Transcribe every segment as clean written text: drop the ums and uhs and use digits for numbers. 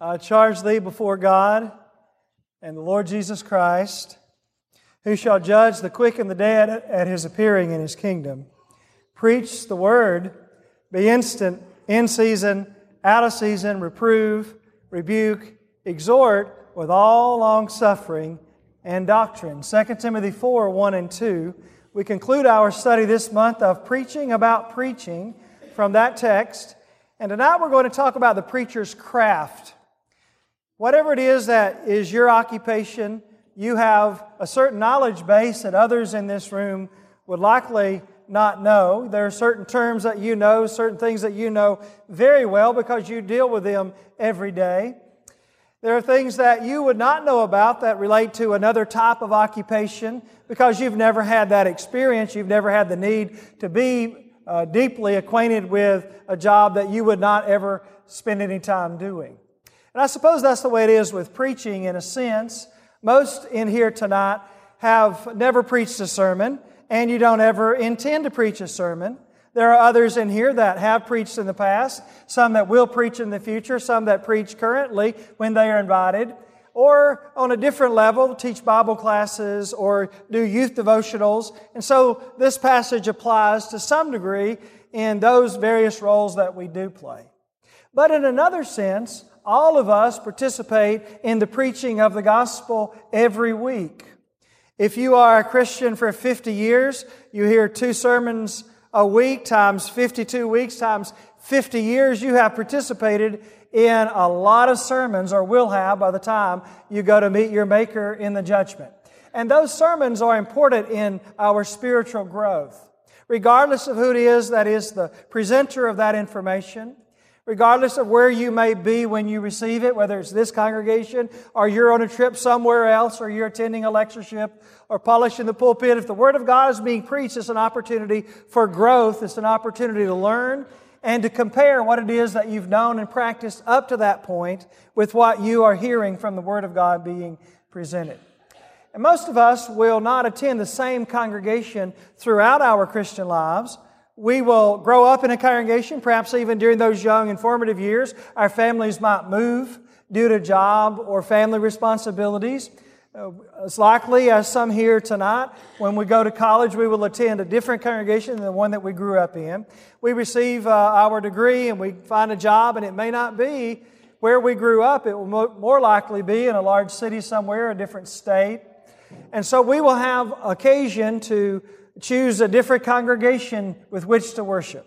I charge thee before God and the Lord Jesus Christ, who shall judge the quick and the dead at His appearing in His kingdom. Preach the word, be instant, in season, out of season, reprove, rebuke, exhort with all long-suffering and doctrine. 2 Timothy 4, 1 and 2. We conclude our study this month of preaching about preaching from that text. And tonight we're going to talk about the preacher's craft. Whatever it is that is your occupation, you have a certain knowledge base that others in this room would likely not know. There are certain terms that you know, certain things that you know very well because you deal with them every day. There are things that you would not know about that relate to another type of occupation because you've never had that experience. You've never had the need to be deeply acquainted with a job that you would not ever spend any time doing. And I suppose that's the way it is with preaching in a sense. Most in here tonight have never preached a sermon, and you don't ever intend to preach a sermon. There are others in here that have preached in the past, some that will preach in the future, some that preach currently when they are invited, or on a different level, teach Bible classes or do youth devotionals. And so this passage applies to some degree in those various roles that we do play. But in another sense, all of us participate in the preaching of the gospel every week. If you are a Christian for 50 years, you hear 2 sermons a week times 52 weeks times 50 years. You have participated in a lot of sermons, or will have by the time you go to meet your Maker in the judgment. And those sermons are important in our spiritual growth. Regardless of who it is that is the presenter of that information, regardless of where you may be when you receive it, whether it's this congregation or you're on a trip somewhere else or you're attending a lectureship or polishing the pulpit, if the Word of God is being preached, it's an opportunity for growth. It's an opportunity to learn and to compare what it is that you've known and practiced up to that point with what you are hearing from the Word of God being presented. And most of us will not attend the same congregation throughout our Christian lives. We will grow up in a congregation, perhaps even during those young and formative years. Our families might move due to job or family responsibilities. It's likely, as some here tonight, when we go to college, we will attend a different congregation than the one that we grew up in. We receive our degree and we find a job, and it may not be where we grew up. It will more likely be in a large city somewhere, a different state. And so we will have occasion to choose a different congregation with which to worship.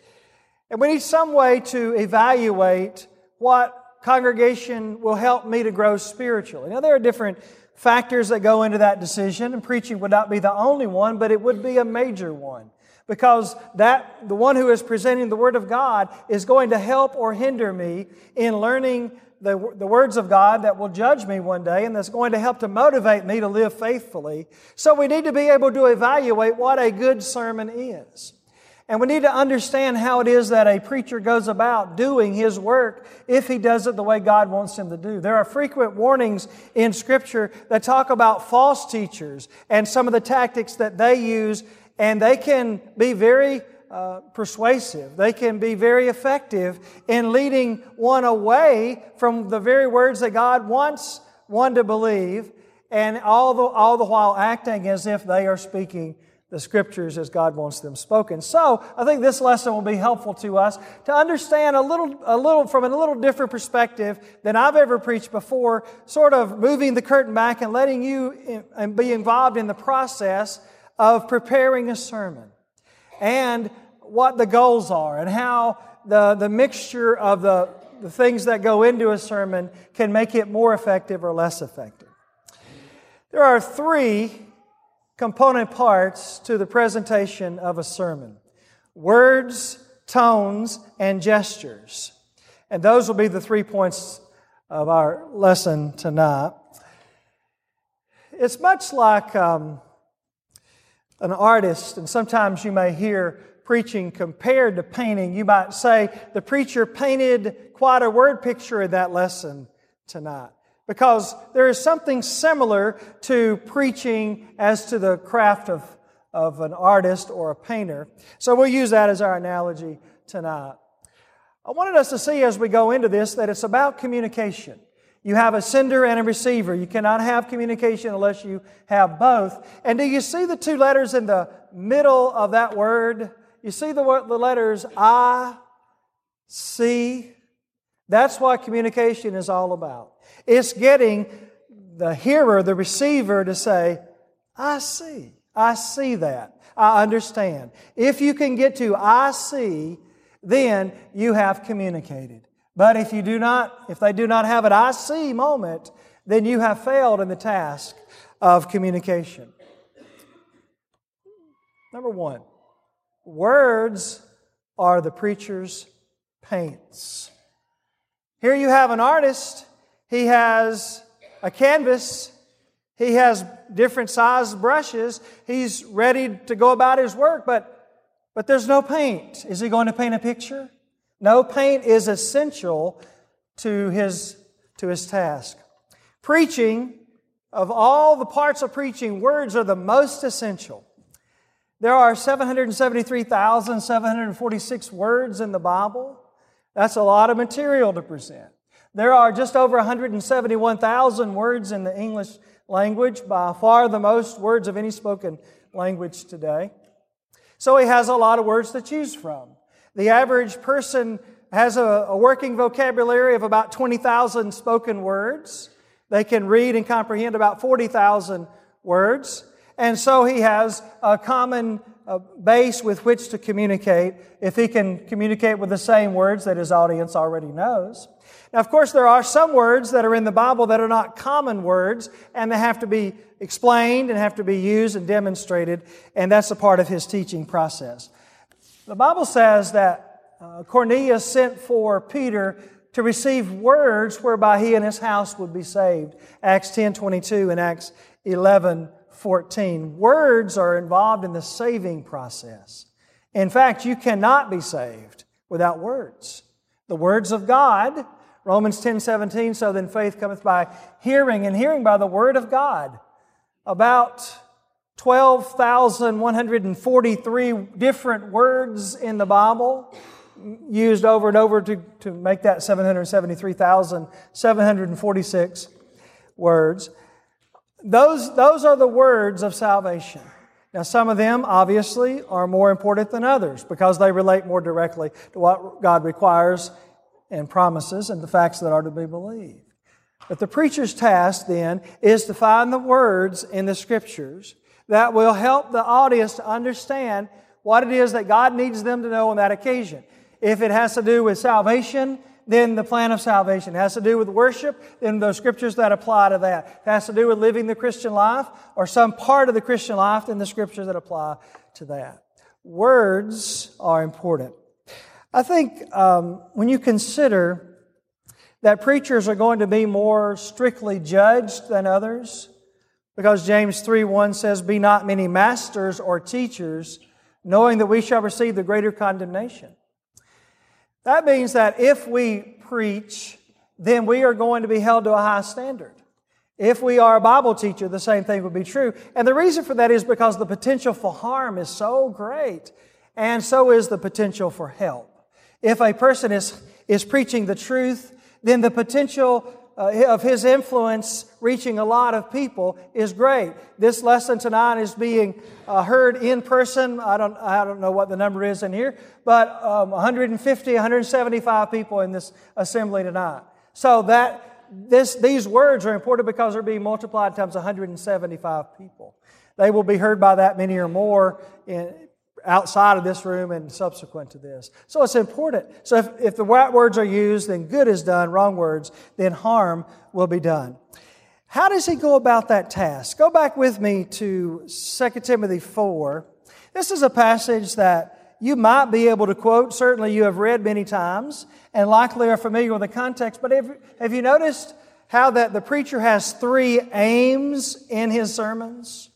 And we need some way to evaluate what congregation will help me to grow spiritually. Now, there are different factors that go into that decision, and preaching would not be the only one, but it would be a major one. Because the one who is presenting the Word of God is going to help or hinder me in learning the words of God that will judge me one day, and that's going to help to motivate me to live faithfully. So we need to be able to evaluate what a good sermon is. And we need to understand how it is that a preacher goes about doing his work if he does it the way God wants him to do. There are frequent warnings in Scripture that talk about false teachers and some of the tactics that they use, and they can be very persuasive. They can be very effective in leading one away from the very words that God wants one to believe, and all the while acting as if they are speaking the Scriptures as God wants them spoken. So I think this lesson will be helpful to us to understand a little from a little different perspective than I've ever preached before, sort of moving the curtain back and letting you be involved in the process of preparing a sermon, and what the goals are, and how the mixture of the things that go into a sermon can make it more effective or less effective. There are 3 component parts to the presentation of a sermon: words, tones, and gestures. And those will be the 3 points of our lesson tonight. It's much like an artist, and sometimes you may hear preaching compared to painting. You might say the preacher painted quite a word picture in that lesson tonight, because there is something similar to preaching as to the craft of an artist or a painter. So we'll use that as our analogy tonight. I wanted us to see as we go into this that it's about communication. You have a sender and a receiver. You cannot have communication unless you have both. And do you see the two letters in the middle of that word? You see the letters I, C. That's what communication is all about. It's getting the hearer, the receiver, to say, I see. I see that. I understand. If you can get to I see, then you have communicated. But if they do not have an I see moment, then you have failed in the task of communication. Number one, words are the preacher's paints. Here you have an artist. He has a canvas. He has different sized brushes. He's ready to go about his work, but there's no paint. Is he going to paint a picture? No, paint is essential to his task. Preaching, of all the parts of preaching, words are the most essential. There are 773,746 words in the Bible. That's a lot of material to present. There are just over 171,000 words in the English language, by far the most words of any spoken language today. So he has a lot of words to choose from. The average person has a working vocabulary of about 20,000 spoken words. They can read and comprehend about 40,000 words. And so he has a common base with which to communicate if he can communicate with the same words that his audience already knows. Now, of course, there are some words that are in the Bible that are not common words, and they have to be explained and have to be used and demonstrated, and that's a part of his teaching process. The Bible says that Cornelius sent for Peter to receive words whereby he and his house would be saved. Acts 10:22 and Acts 11:14. Words are involved in the saving process. In fact, you cannot be saved without words. The words of God, Romans 10:17, so then faith cometh by hearing, and hearing by the word of God. About 12,143 different words in the Bible, used over and over to make that 773,746 words. Those are the words of salvation. Now, some of them, obviously, are more important than others because they relate more directly to what God requires and promises and the facts that are to be believed. But the preacher's task, then, is to find the words in the Scriptures that will help the audience to understand what it is that God needs them to know on that occasion. If it has to do with salvation, then the plan of salvation. It has to do with worship, then the Scriptures that apply to that. It has to do with living the Christian life or some part of the Christian life, then the Scriptures that apply to that. Words are important. I think when you consider that preachers are going to be more strictly judged than others, because James 3:1 says, "Be not many masters or teachers, knowing that we shall receive the greater condemnation." That means that if we preach, then we are going to be held to a high standard. If we are a Bible teacher, the same thing would be true. And the reason for that is because the potential for harm is so great, and so is the potential for help. If a person is preaching the truth, then the potential of his influence reaching a lot of people is great. This lesson tonight is being heard in person. I don't know what the number is in here, but 150, 175 people in this assembly tonight. So these words are important because they're being multiplied times 175 people. They will be heard by that many or more outside of this room and subsequent to this. So it's important. So if the right words are used, then good is done. Wrong words, then harm will be done. How does he go about that task? Go back with me to 2 Timothy 4. This is a passage that you might be able to quote. Certainly you have read many times and likely are familiar with the context. But have you noticed how that the preacher has three aims in his sermons?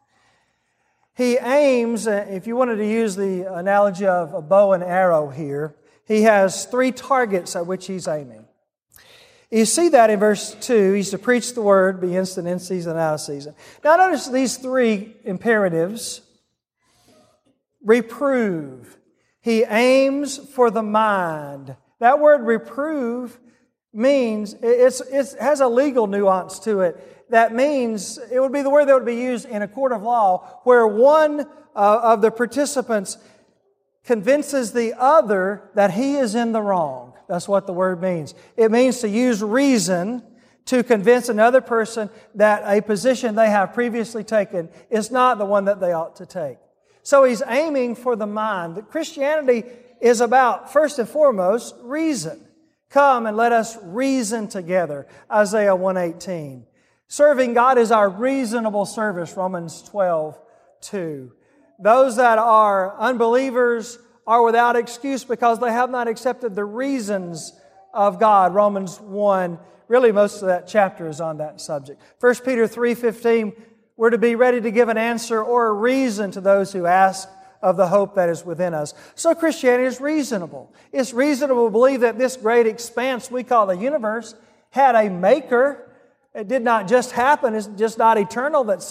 He aims, if you wanted to use the analogy of a bow and arrow here, he has three targets at which he's aiming. You see that in verse 2. He's to preach the word, be instant in season, out of season. Now notice these three imperatives. Reprove. He aims for the mind. That word reprove means, it has a legal nuance to it. That means, it would be the word that would be used in a court of law where one of the participants convinces the other that he is in the wrong. That's what the word means. It means to use reason to convince another person that a position they have previously taken is not the one that they ought to take. So he's aiming for the mind. That Christianity is about, first and foremost, reason. Come and let us reason together. Isaiah 1:18. Serving God is our reasonable service. Romans 12:2. Those that are unbelievers are without excuse because they have not accepted the reasons of God. Romans 1. Really, most of that chapter is on that subject. 1 Peter 3:15, we're to be ready to give an answer or a reason to those who ask of the hope that is within us. So Christianity is reasonable. It's reasonable to believe that this great expanse we call the universe had a maker. It did not just happen. It's just not eternal, that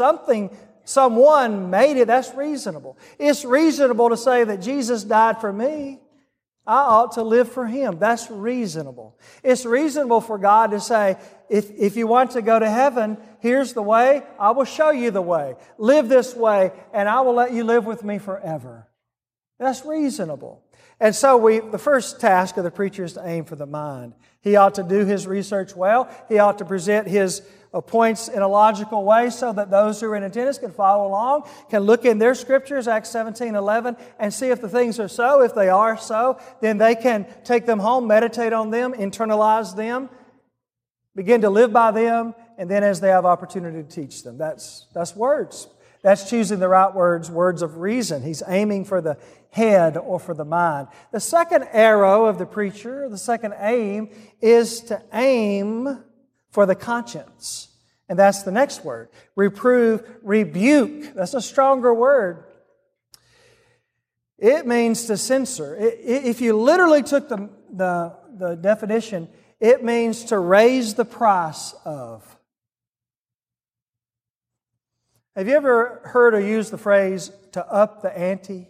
someone made it. That's reasonable. It's reasonable to say that Jesus died for me. I ought to live for Him. That's reasonable. It's reasonable for God to say, if you want to go to heaven, here's the way. I will show you the way. Live this way, and I will let you live with me forever. That's reasonable. And so the first task of the preacher is to aim for the mind. He ought to do his research well. He ought to present his points in a logical way so that those who are in attendance can follow along, can look in their scriptures, Acts 17:11, and see if the things are so. If they are so, then they can take them home, meditate on them, internalize them, begin to live by them, and then as they have opportunity to teach them. That's words. That's choosing the right words, words of reason. He's aiming for the head or for the mind. The second arrow of the preacher, the second aim, is to aim for the conscience. And that's the next word. Reprove, rebuke. That's a stronger word. It means to censor. If you literally took the definition, it means to raise the price of. Have you ever heard or used the phrase, to up the ante?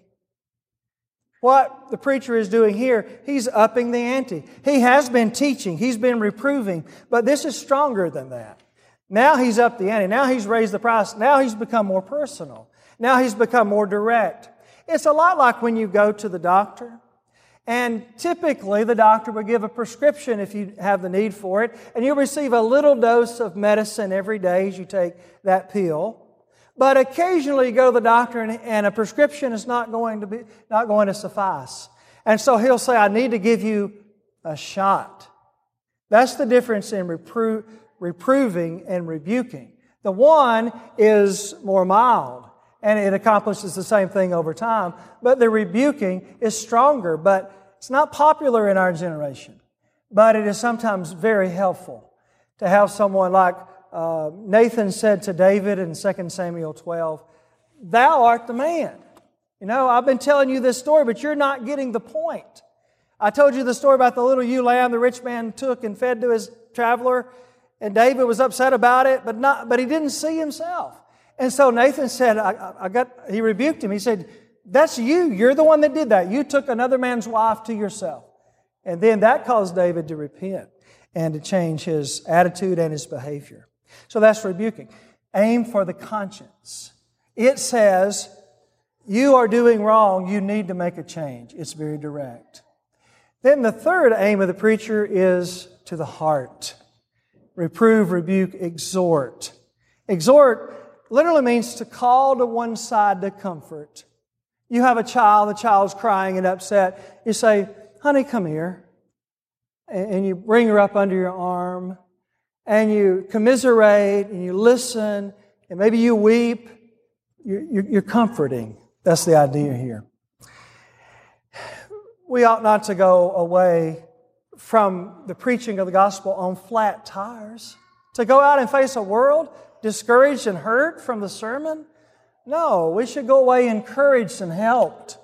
What the preacher is doing here, he's upping the ante. He has been teaching, he's been reproving, but this is stronger than that. Now he's upped the ante. Now he's raised the price. Now he's become more personal. Now he's become more direct. It's a lot like when you go to the doctor. And typically the doctor will give a prescription if you have the need for it. And you'll receive a little dose of medicine every day as you take that pill. But occasionally you go to the doctor and a prescription is not going to suffice. And so he'll say, I need to give you a shot. That's the difference in reproving and rebuking. The one is more mild and it accomplishes the same thing over time. But the rebuking is stronger. But it's not popular in our generation. But it is sometimes very helpful to have someone like Nathan said to David in 2 Samuel 12, Thou art the man. You know, I've been telling you this story, but you're not getting the point. I told you the story about the little ewe lamb the rich man took and fed to his traveler, and David was upset about it, but he didn't see himself. And so Nathan said, he rebuked him. He said, that's you. You're the one that did that. You took another man's wife to yourself. And then that caused David to repent and to change his attitude and his behavior. So that's rebuking. Aim for the conscience. It says, you are doing wrong, you need to make a change. It's very direct. Then the third aim of the preacher is to the heart. Reprove, rebuke, exhort. Exhort literally means to call to one side to comfort. You have a child, the child's crying and upset. You say, honey, come here. And you bring her up under your arm. And you commiserate, and you listen, and maybe you weep. You're comforting. That's the idea here. We ought not to go away from the preaching of the gospel on flat tires. To go out and face a world discouraged and hurt from the sermon? No, we should go away encouraged and helped.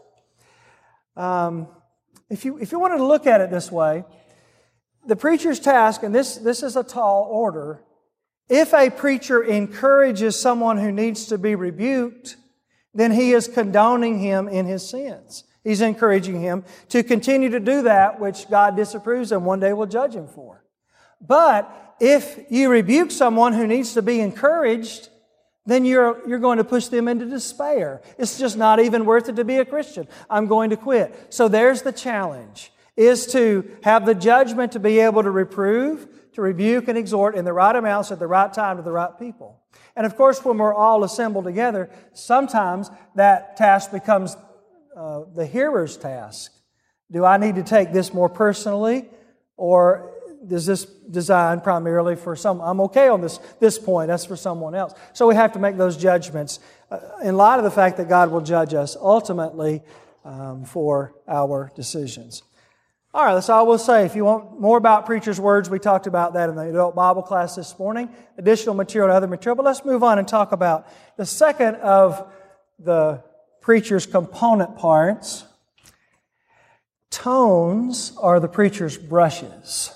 If you wanted to look at it this way, the preacher's task, and this is a tall order, if a preacher encourages someone who needs to be rebuked, then he is condoning him in his sins. He's encouraging him to continue to do that which God disapproves and one day will judge him for. But if you rebuke someone who needs to be encouraged, then you're going to push them into despair. It's just not even worth it to be a Christian. I'm going to quit. So there's the challenge, is to have the judgment to be able to reprove, to rebuke and exhort in the right amounts at the right time to the right people. And of course, when we're all assembled together, sometimes that task becomes the hearer's task. Do I need to take this more personally, or is this designed primarily for some? I'm okay on this point. That's for someone else. So we have to make those judgments in light of the fact that God will judge us ultimately for our decisions. All right, that's all we'll say. If you want more about preacher's words, we talked about that in the adult Bible class this morning. Additional material and other material. But let's move on and talk about the second of the preacher's component parts. Tones are the preacher's brushes.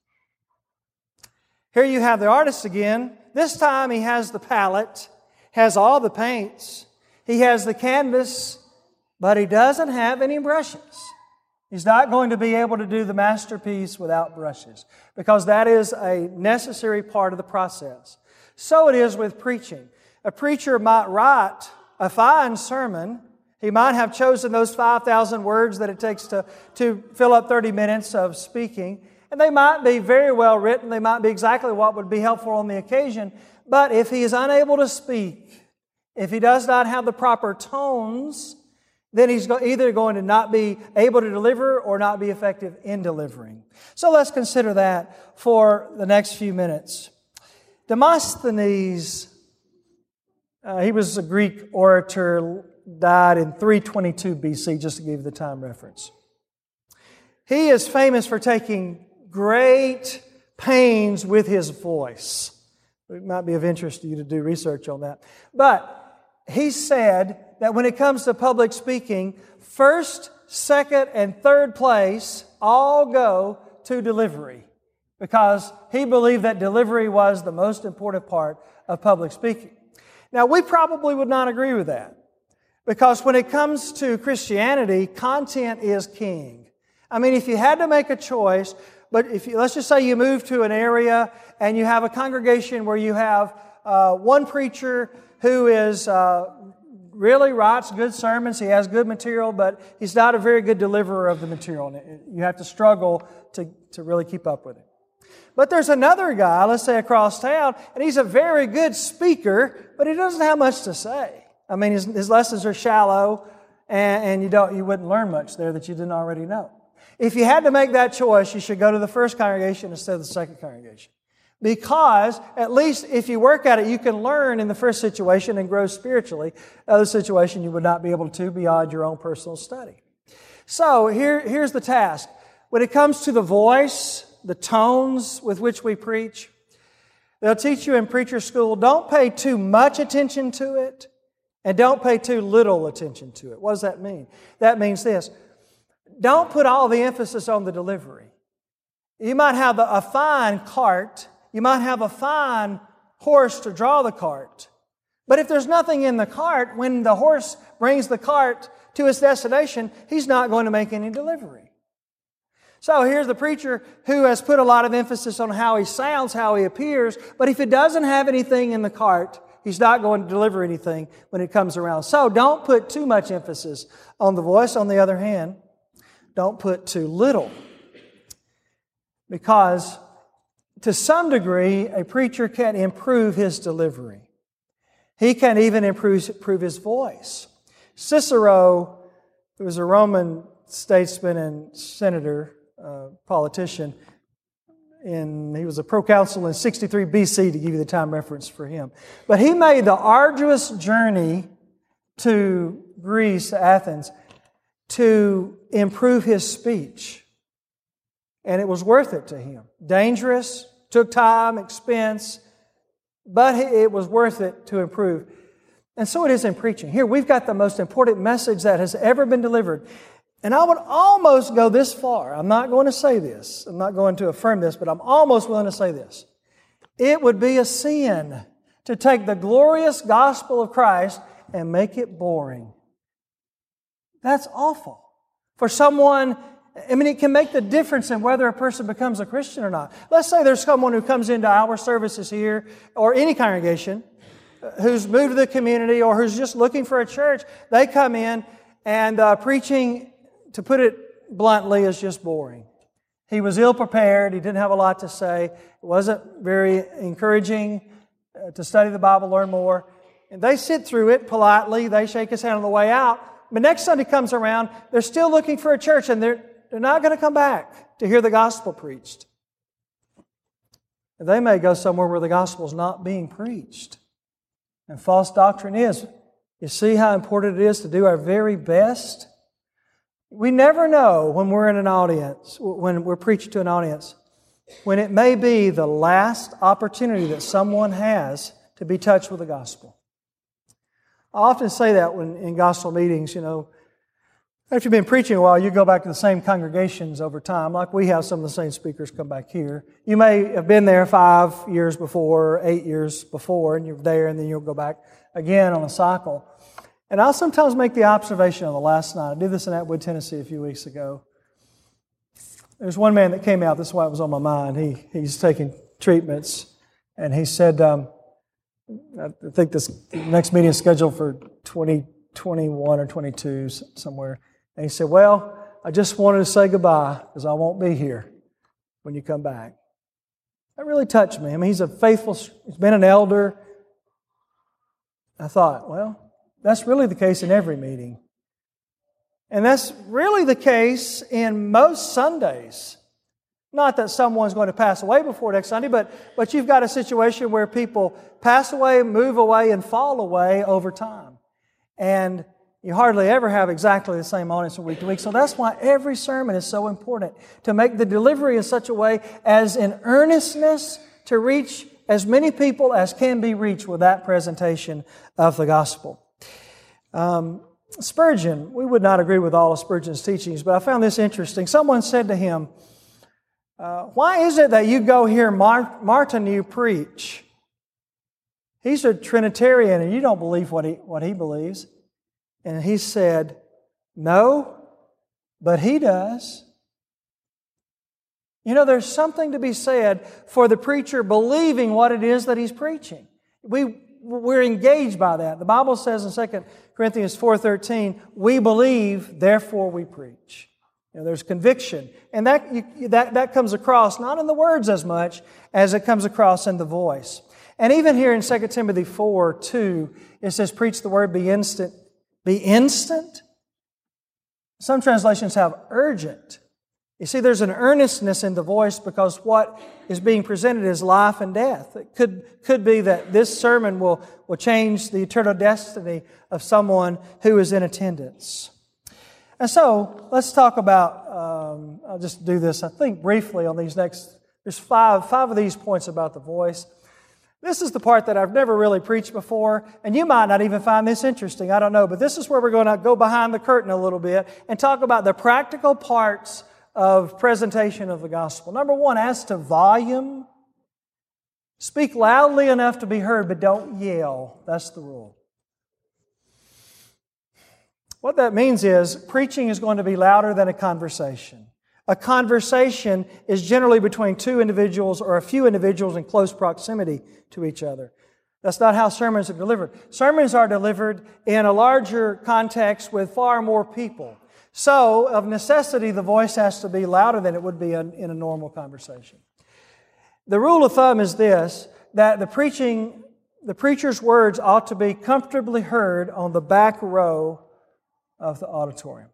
Here you have the artist again. This time he has the palette, has all the paints. He has the canvas, but he doesn't have any brushes. He's not going to be able to do the masterpiece without brushes, because that is a necessary part of the process. So it is with preaching. A preacher might write a fine sermon. He might have chosen those 5,000 words that it takes to fill up 30 minutes of speaking. And they might be very well written. They might be exactly what would be helpful on the occasion. But if he is unable to speak, if he does not have the proper tones, then he's either going to not be able to deliver or not be effective in delivering. So let's consider that for the next few minutes. Demosthenes, he was a Greek orator, died in 322 BC, just to give you the time reference. He is famous for taking great pains with his voice. It might be of interest to you to do research on that. But he said that when it comes to public speaking, first, second, and third place all go to delivery, because he believed that delivery was the most important part of public speaking. Now, we probably would not agree with that, because when it comes to Christianity, content is king. I mean, if you had to make a choice, but let's just say you move to an area and you have a congregation where you have one preacher who is really writes good sermons, he has good material, but he's not a very good deliverer of the material. You have to struggle to really keep up with it. But there's another guy, let's say across town, and he's a very good speaker, but he doesn't have much to say. I mean, his lessons are shallow, and you wouldn't learn much there that you didn't already know. If you had to make that choice, you should go to the first congregation instead of the second congregation. Because, at least if you work at it, you can learn in the first situation and grow spiritually. Other situation you would not be able to beyond your own personal study. So, here's the task. When it comes to the voice, the tones with which we preach, they'll teach you in preacher school, don't pay too much attention to it, and don't pay too little attention to it. What does that mean? That means this. Don't put all the emphasis on the delivery. You might have a fine cart. You might have a fine horse to draw the cart. But if there's nothing in the cart, when the horse brings the cart to its destination, he's not going to make any delivery. So here's the preacher who has put a lot of emphasis on how he sounds, how he appears, but if he doesn't have anything in the cart, he's not going to deliver anything when it comes around. So don't put too much emphasis on the voice. On the other hand, don't put too little. Because to some degree, a preacher can improve his delivery. He can even improve his voice. Cicero, who was a Roman statesman and senator, politician, he was a proconsul in 63 BC, to give you the time reference for him. But he made the arduous journey to Greece, to Athens, to improve his speech. And it was worth it to him. Dangerous, took time, expense, but it was worth it to improve. And so it is in preaching. Here we've got the most important message that has ever been delivered. And I would almost go this far. I'm not going to say this. I'm not going to affirm this, but I'm almost willing to say this. It would be a sin to take the glorious gospel of Christ and make it boring. That's awful. For someone, it can make the difference in whether a person becomes a Christian or not. Let's say there's someone who comes into our services here, or any congregation, who's moved to the community or who's just looking for a church. They come in and preaching, to put it bluntly, is just boring. He was ill-prepared. He didn't have a lot to say. It wasn't very encouraging to study the Bible, learn more. And they sit through it politely. They shake his hand on the way out. But next Sunday comes around, they're still looking for a church, and they're not going to come back to hear the gospel preached. They may go somewhere where the gospel is not being preached. And false doctrine is. You see how important it is to do our very best? We never know when we're in an audience, when we're preaching to an audience, when it may be the last opportunity that someone has to be touched with the gospel. I often say that when in gospel meetings, after you've been preaching a while, you go back to the same congregations over time, like we have some of the same speakers come back here. You may have been there 5 years before, 8 years before, and you're there, and then you'll go back again on a cycle. And I'll sometimes make the observation on the last night. I did this in Atwood, Tennessee a few weeks ago. There's one man that came out, this is why it was on my mind. He's taking treatments, and he said, I think this next meeting is scheduled for 2021 or 22 somewhere. And he said, well, I just wanted to say goodbye because I won't be here when you come back. That really touched me. He's he's been an elder. I thought, well, that's really the case in every meeting. And that's really the case in most Sundays. Not that someone's going to pass away before next Sunday, but you've got a situation where people pass away, move away, and fall away over time. And you hardly ever have exactly the same audience from week to week. So that's why every sermon is so important, to make the delivery in such a way as in earnestness to reach as many people as can be reached with that presentation of the gospel. Spurgeon, we would not agree with all of Spurgeon's teachings, but I found this interesting. Someone said to him, why is it that you go hear Martineau preach? He's a Trinitarian and you don't believe what he believes. And he said, no, but he does. There's something to be said for the preacher believing what it is that he's preaching. We're engaged by that. The Bible says in 2 Corinthians 4:13, we believe, therefore we preach. There's conviction. And that comes across not in the words as much as it comes across in the voice. And even here in 2 Timothy 4:2, it says, preach the word, be instant. Be instant? Some translations have urgent. You see, there's an earnestness in the voice because what is being presented is life and death. It could be that this sermon will change the eternal destiny of someone who is in attendance. And so, let's talk about, I'll just do this, I think, briefly on there's five of these points about the voice. This is the part that I've never really preached before, and you might not even find this interesting, I don't know, but this is where we're going to go behind the curtain a little bit and talk about the practical parts of presentation of the gospel. Number one, as to volume, speak loudly enough to be heard, but don't yell. That's the rule. What that means is preaching is going to be louder than a conversation. A conversation is generally between two individuals or a few individuals in close proximity to each other. That's not how sermons are delivered. Sermons are delivered in a larger context with far more people. So, of necessity, the voice has to be louder than it would be in a normal conversation. The rule of thumb is this, that the preacher's words ought to be comfortably heard on the back row of the auditorium.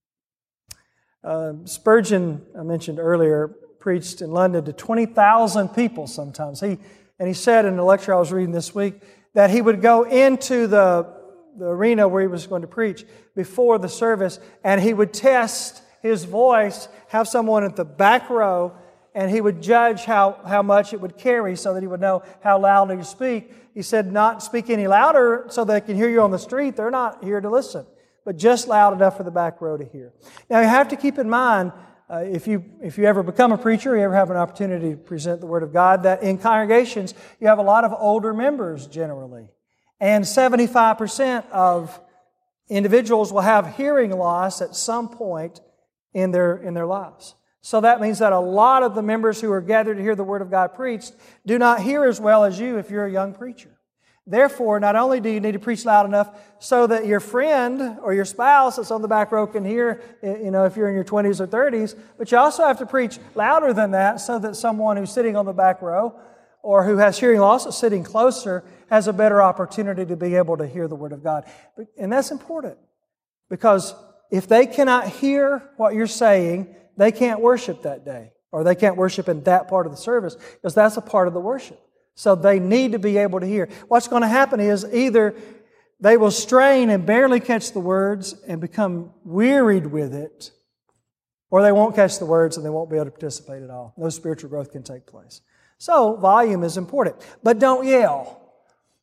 Spurgeon, I mentioned earlier, preached in London to 20,000 people sometimes. He said in the lecture I was reading this week that he would go into the arena where he was going to preach before the service, and he would test his voice, have someone at the back row, and he would judge how much it would carry so that he would know how loudly to speak. He said, not speak any louder so they can hear you on the street. They're not here to listen, but just loud enough for the back row to hear. Now, you have to keep in mind, if you ever become a preacher, you ever have an opportunity to present the Word of God, that in congregations, you have a lot of older members generally. And 75% of individuals will have hearing loss at some point in their lives. So that means that a lot of the members who are gathered to hear the Word of God preached do not hear as well as you if you're a young preacher. Therefore, not only do you need to preach loud enough so that your friend or your spouse that's on the back row can hear, if you're in your 20s or 30s, but you also have to preach louder than that so that someone who's sitting on the back row or who has hearing loss is sitting closer has a better opportunity to be able to hear the Word of God. And that's important because if they cannot hear what you're saying, they can't worship that day or they can't worship in that part of the service because that's a part of the worship. So they need to be able to hear. What's going to happen is either they will strain and barely catch the words and become wearied with it, or they won't catch the words and they won't be able to participate at all. No spiritual growth can take place. So volume is important. But don't yell.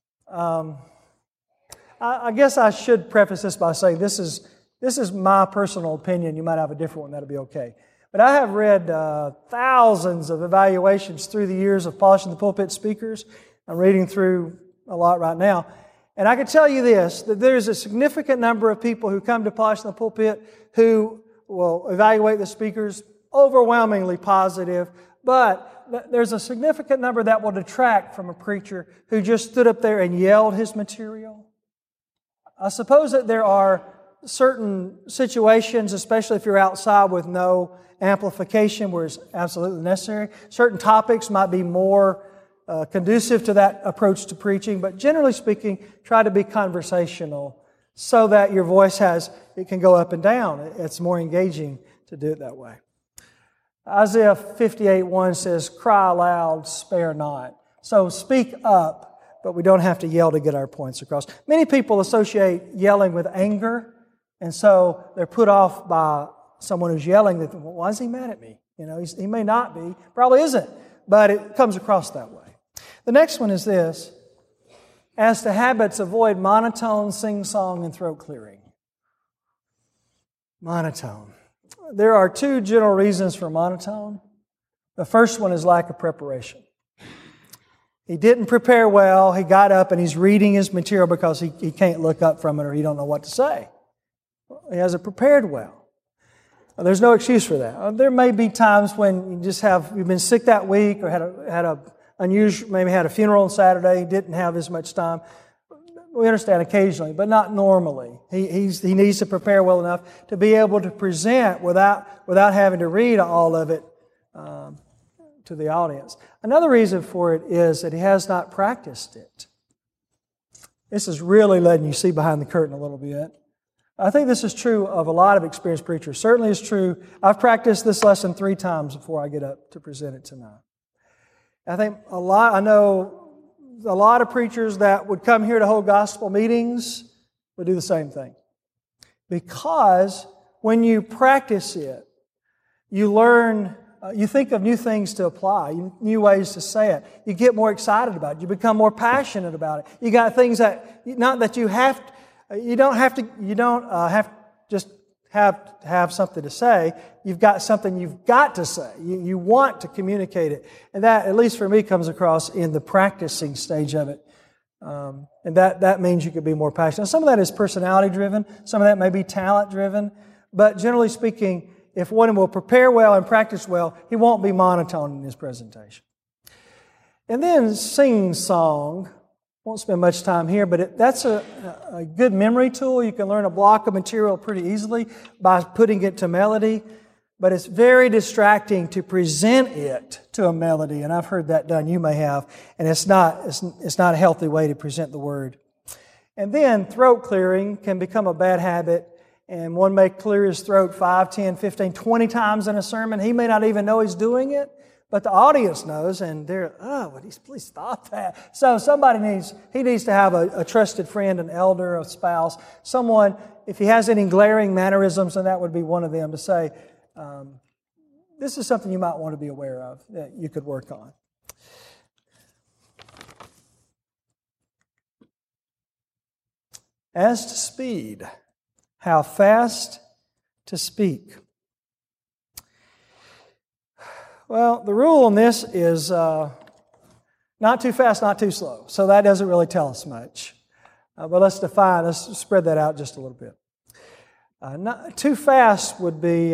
I guess I should preface this by saying this is my personal opinion. You might have a different one. That'll be okay. But I have read thousands of evaluations through the years of Polishing the Pulpit speakers. I'm reading through a lot right now. And I can tell you this, that there's a significant number of people who come to Polishing the Pulpit who will evaluate the speakers overwhelmingly positive, but there's a significant number that will detract from a preacher who just stood up there and yelled his material. I suppose that there are certain situations, especially if you're outside with no amplification where it's absolutely necessary. Certain topics might be more conducive to that approach to preaching, but generally speaking, try to be conversational so that your voice it can go up and down. It's more engaging to do it that way. Isaiah 58:1 says, "Cry aloud, spare not." So speak up, but we don't have to yell to get our points across. Many people associate yelling with anger, and so they're put off by someone who's yelling. They think, well, why is he mad at me? He may not be, probably isn't, but it comes across that way. The next one is this: as to habits, avoid monotone, sing-song, and throat clearing. Monotone. There are two general reasons for monotone. The first one is lack of preparation. He didn't prepare well. He got up and he's reading his material because he can't look up from it or he don't know what to say. He hasn't prepared well. There's no excuse for that. There may be times when you've been sick that week or maybe had a funeral on Saturday, didn't have as much time. We understand occasionally, but not normally. He needs to prepare well enough to be able to present without having to read all of it to the audience. Another reason for it is that he has not practiced it. This is really letting you see behind the curtain a little bit. I think this is true of a lot of experienced preachers. Certainly is true. I've practiced this lesson 3 times before I get up to present it tonight. I know a lot of preachers that would come here to hold gospel meetings would do the same thing. Because when you practice it, you learn, you think of new things to apply, new ways to say it. You get more excited about it. You become more passionate about it. You got things that, not that you don't have to just have something to say. You've got something you've got to say. You want to communicate it. And that, at least for me, comes across in the practicing stage of it. And that means you could be more passionate. Some of that is personality driven. Some of that may be talent driven. But generally speaking, if one will prepare well and practice well, he won't be monotone in his presentation. And then sing song. Won't spend much time here, but that's a good memory tool. You can learn a block of material pretty easily by putting it to melody, but it's very distracting to present it to a melody, and I've heard that done. You may have, and it's not a healthy way to present the Word. And then throat clearing can become a bad habit, and one may clear his throat 5, 10, 15, 20 times in a sermon. He may not even know he's doing it, but the audience knows, and they're, please stop that. So he needs to have a trusted friend, an elder, a spouse, someone, if he has any glaring mannerisms, and that would be one of them, to say, this is something you might want to be aware of, that you could work on. As to speed, how fast to speak. Well, the rule on this is not too fast, not too slow. So that doesn't really tell us much. But let's spread that out just a little bit. Too fast would be,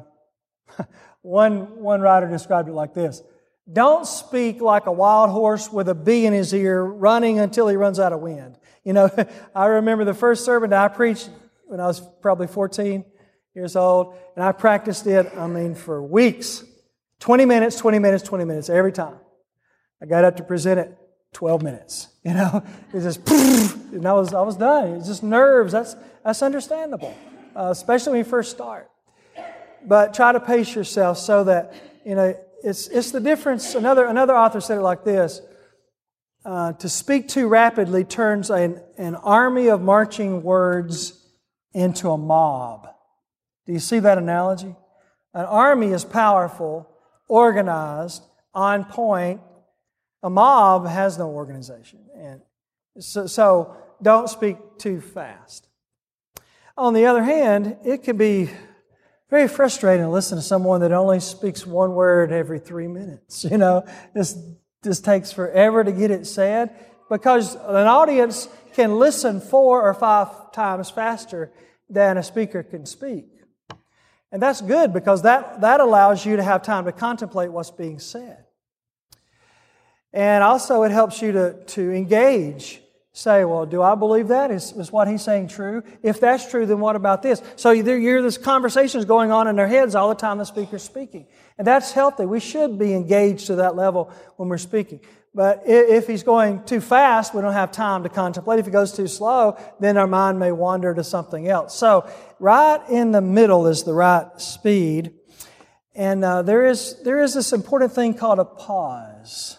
one writer described it like this: don't speak like a wild horse with a bee in his ear running until he runs out of wind. I remember the first sermon that I preached when I was probably 14 years old, and I practiced it, for weeks. 20 minutes, 20 minutes, 20 minutes every time. I got up to present it, 12 minutes. It just, and I was done. It's just nerves. That's understandable, especially when you first start. But try to pace yourself so that, it's the difference. Another author said it like this: to speak too rapidly turns an army of marching words into a mob. Do you see that analogy? An army is powerful, organized, on point. A mob has no organization. And so don't speak too fast. On the other hand, it can be very frustrating to listen to someone that only speaks one word every 3 minutes. This takes forever to get it said, because an audience can listen 4 or 5 times faster than a speaker can speak. And that's good, because that allows you to have time to contemplate what's being said. And also it helps you to engage. Say, well, do I believe that? Is what he's saying true? If that's true, then what about this? So this conversation is going on in their heads all the time the speaker's speaking. And that's healthy. We should be engaged to that level when we're speaking. But if he's going too fast, we don't have time to contemplate. If he goes too slow, then our mind may wander to something else. So right in the middle is the right speed. And there is this important thing called a pause.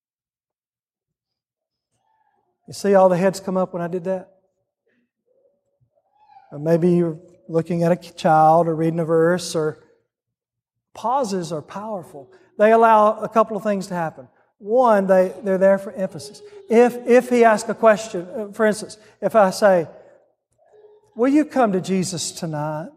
You see all the heads come up when I did that? Or maybe you're looking at a child or reading a verse. Or pauses are powerful. They allow a couple of things to happen. One, they're there for emphasis. If he asks a question, for instance, if I say, will you come to Jesus tonight?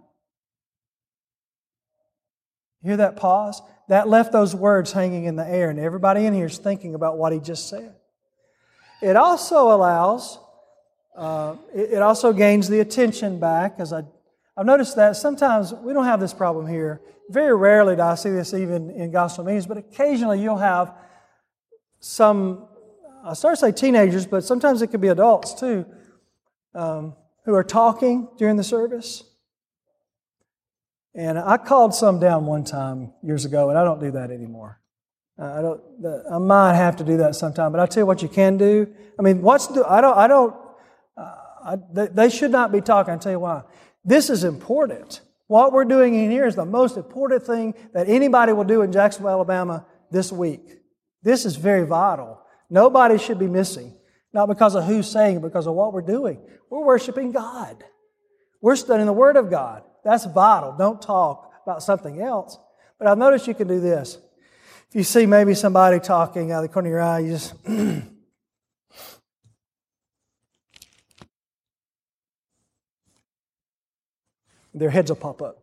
Hear that pause? That left those words hanging in the air, and everybody in here is thinking about what he just said. It also allows, it also gains the attention back, as I've noticed that sometimes we don't have this problem here. Very rarely do I see this even in gospel meetings, but occasionally you'll have some, I start to say teenagers, but sometimes it could be adults too, who are talking during the service. And I called some down one time years ago, and I don't do that anymore. I might have to do that sometime, but I tell you what you can do. They should not be talking. I'll tell you why. This is important. What we're doing in here is the most important thing that anybody will do in Jacksonville, Alabama this week. This is very vital. Nobody should be missing. Not because of who's saying it, because of what we're doing. We're worshiping God. We're studying the Word of God. That's vital. Don't talk about something else. But I've noticed you can do this. If you see maybe somebody talking out of the corner of your eye, you just their heads will pop up.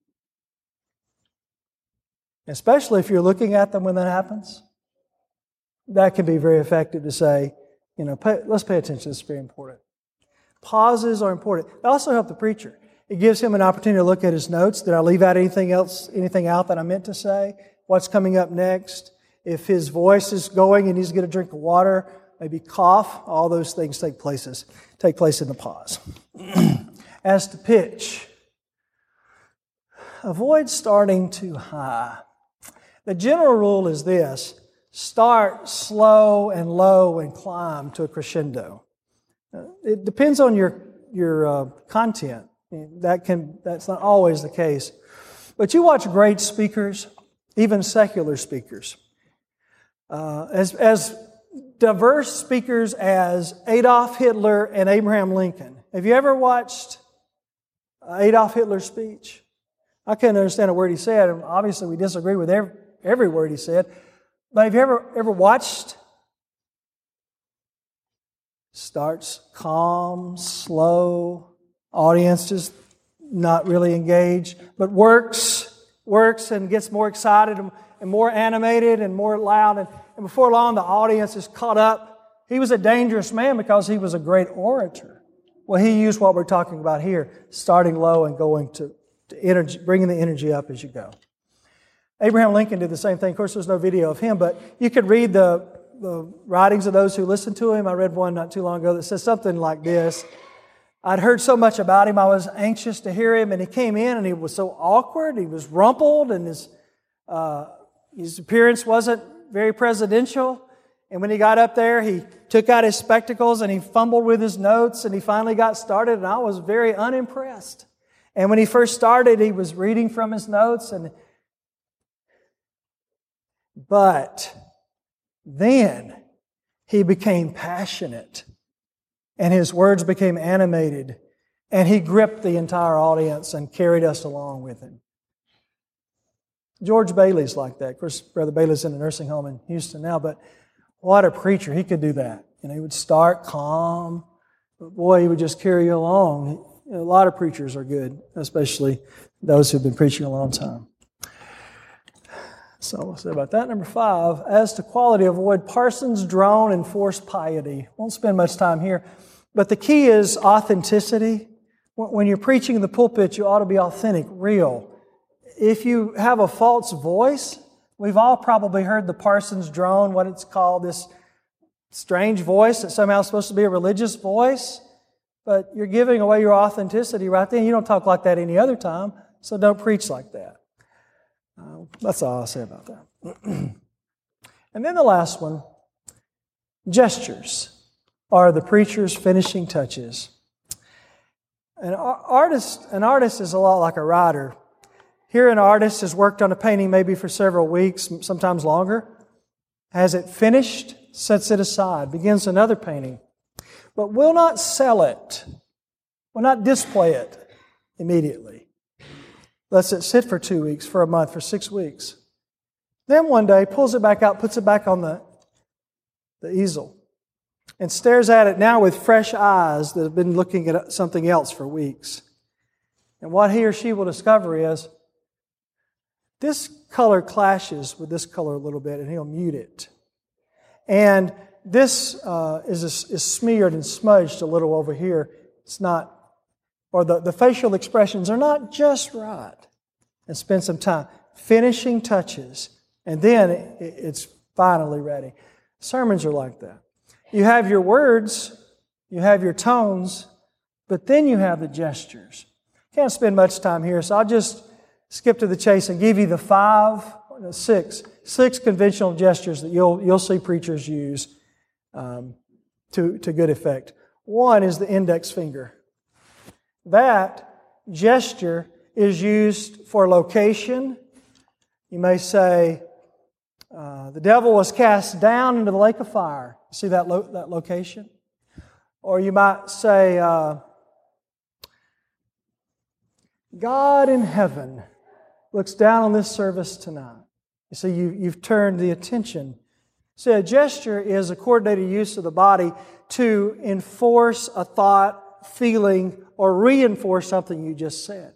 Especially if you're looking at them when that happens. That can be very effective to say, let's pay attention. This is very important. Pauses are important. They also help the preacher. It gives him an opportunity to look at his notes. Did I leave out anything out that I meant to say? What's coming up next? If his voice is going and he's going to drink of water, maybe cough, all those things take place in the pause. As to pitch, avoid starting too high. The general rule is this: start slow and low and climb to a crescendo. It depends on your content. That's not always the case. But you watch great speakers, even secular speakers, as diverse speakers as Adolf Hitler and Abraham Lincoln. Have you ever watched Adolf Hitler's speech? I couldn't understand a word he said. Obviously, we disagree with every word he said. But have you ever watched? Starts calm, slow, audience is not really engaged, but works and gets more excited and more animated and more loud. And before long, the audience is caught up. He was a dangerous man because he was a great orator. Well, he used what we're talking about here, starting low and going to energy, bringing the energy up as you go. Abraham Lincoln did the same thing. Of course, there's no video of him, but you could read the writings of those who listened to him. I read one not too long ago that says something like this. I'd heard so much about him, I was anxious to hear him, and he came in and he was so awkward, he was rumpled, and his appearance wasn't very presidential. And when he got up there, he took out his spectacles and he fumbled with his notes, and he finally got started, and I was very unimpressed. And when he first started, he was reading from his notes, but then he became passionate, and his words became animated, and he gripped the entire audience and carried us along with him. George Bailey's like that. Of course, Brother Bailey's in a nursing home in Houston now, but what a preacher. He could do that. He would start calm, but boy, he would just carry you along. A lot of preachers are good, especially those who've been preaching a long time. So we'll say about that. Number 5, as to quality, avoid parsons, drone, and forced piety. Won't spend much time here, but the key is authenticity. When you're preaching in the pulpit, you ought to be authentic, real. If you have a false voice, we've all probably heard the parson's drone, what it's called, this strange voice that somehow is supposed to be a religious voice, but you're giving away your authenticity right then. You don't talk like that any other time, so don't preach like that. That's all I'll say about that. And then the last one, gestures are the preacher's finishing touches. An artist is a lot like a writer. Here an artist has worked on a painting maybe for several weeks, sometimes longer, has it finished, sets it aside, begins another painting, but will not sell it, will not display it immediately. Lets it sit for 2 weeks, for a month, for 6 weeks. Then one day pulls it back out, puts it back on the easel, and stares at it now with fresh eyes that have been looking at something else for weeks. And what he or she will discover is, this color clashes with this color a little bit, and he'll mute it. And this is smeared and smudged a little over here. It's not, or the facial expressions are not just right. And spend some time finishing touches, and then it's finally ready. Sermons are like that. You have your words, you have your tones, but then you have the gestures. Can't spend much time here, so I'll just skip to the chase and give you the six conventional gestures that you'll see preachers use to good effect. One is the index finger. That gesture is used for location. You may say, the devil was cast down into the lake of fire. See that location? Or you might say, God in heaven looks down on this service tonight. You see, you've turned the attention. See, a gesture is a coordinated use of the body to enforce a thought, feeling, or reinforce something you just said.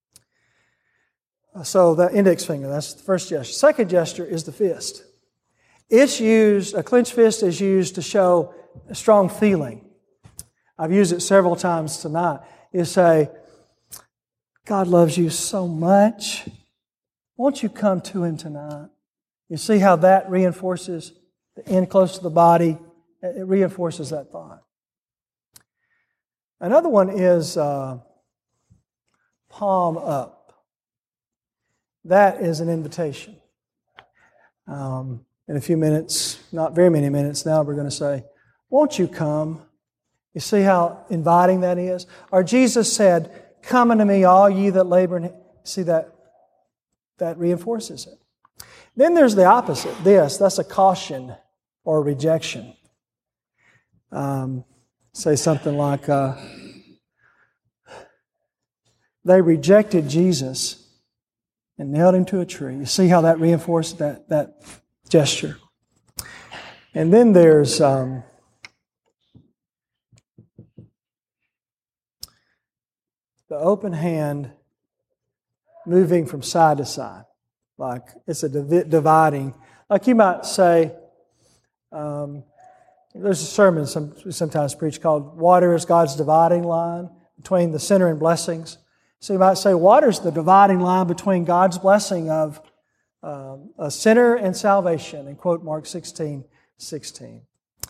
So the index finger, that's the first gesture. Second gesture is the fist. It's used, a clenched fist is used to show a strong feeling. I've used it several times tonight. You say, God loves you so much. Won't you come to Him tonight? You see how that reinforces the end close to the body? It reinforces that thought. Another one is palm up. That is an invitation. In a few minutes, not very many minutes now, we're going to say, won't you come? You see how inviting that is? Or Jesus said, come unto me, all ye that labor and... See that reinforces it. Then there's the opposite. That's a caution or rejection. Say something like, they rejected Jesus and nailed Him to a tree. You see how that reinforced that gesture. And then there's the open hand moving from side to side. Like it's a dividing. Like you might say, There's a sermon we sometimes preach called Water is God's dividing line between the sinner and blessings. So you might say, water is the dividing line between God's blessing of a sinner and salvation, and quote Mark 16:16.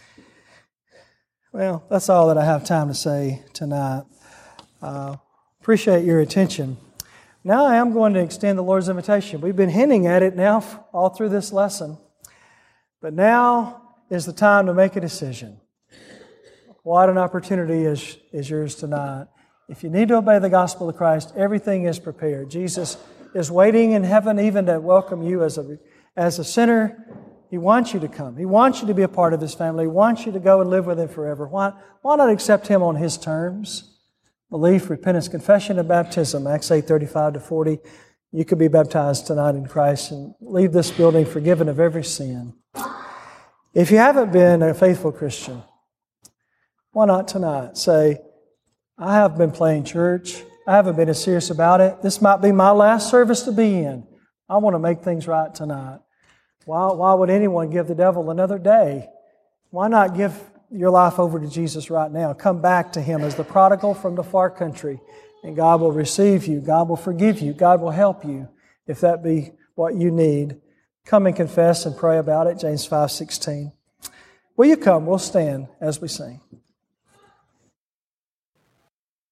Well, that's all that I have time to say tonight. Appreciate your attention. Now I am going to extend the Lord's invitation. We've been hinting at it now all through this lesson. But now is the time to make a decision. What an opportunity is yours tonight. If you need to obey the gospel of Christ, everything is prepared. Jesus is waiting in heaven even to welcome you as a sinner. He wants you to come. He wants you to be a part of His family. He wants you to go and live with Him forever. Why not accept Him on His terms? Belief, repentance, confession, and baptism. Acts 8:35-40. You could be baptized tonight in Christ and leave this building forgiven of every sin. If you haven't been a faithful Christian, why not tonight say, I have been playing church. I haven't been as serious about it. This might be my last service to be in. I want to make things right tonight. Why would anyone give the devil another day? Why not give your life over to Jesus right now? Come back to Him as the prodigal from the far country, and God will receive you. God will forgive you. God will help you if that be what you need. Come and confess and pray about it, James 5:16. Will you come? We'll stand as we sing.